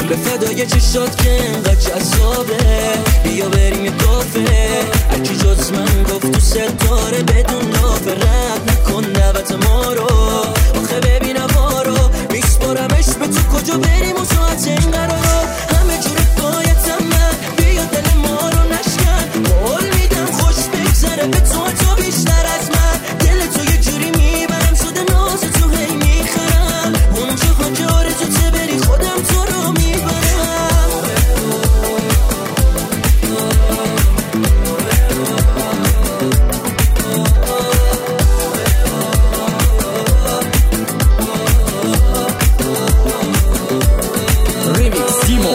به فدای چشات که انقدر جذابه، بیا بریم یه کافه. هرکی جز من گفت تو ستاره بدون لافه، رد نکن دعوت ما رو. آخه ببین هوا رو میسپارمش به تو، کجا بریم و ساعت این قرارو. همه جوره بایدم من، بیا دل ما رو نشکن. قول میدم خوش بگذره به تو بیشتر از من. دل تو یه جوری میبرم شده ناز تو هی میخرم. اونجا که آرزوته بری خودم تو رو میبرم. Remix Timo.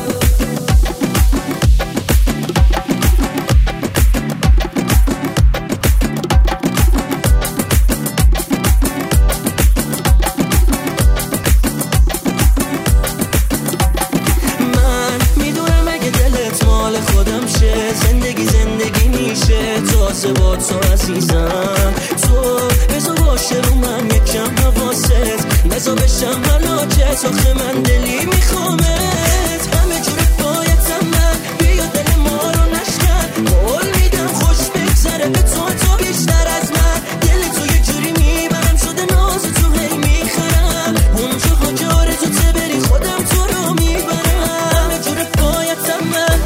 زندگی میشه تازه با تو عزیزم. تو بزا باشه رو من یکم حواست، بزا بشم حلاجت. آخه من دلی میخوامت، همه جوره بایدم من. بیا دل ما رو نشکن، قول میدم خوش بگذره به تو بیشتر از من. دل تو یه جوری میبرم شده ناز تو هی میخرم. اونجا که آرزوته بری خودم تو رو میبرم. همه جوره بایدم من،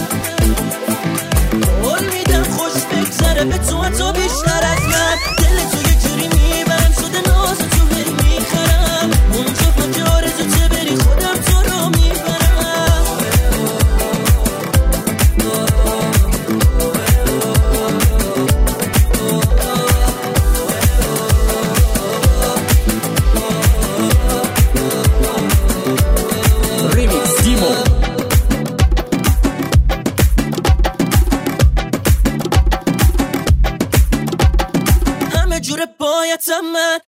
به تو بیشتر از من. دل تو یه جوری میبرم شده ناز تو هی میخرم. اونجا که آرزوته بری خودم تو رو میبرم. Remix Timo. جوره بایدم من.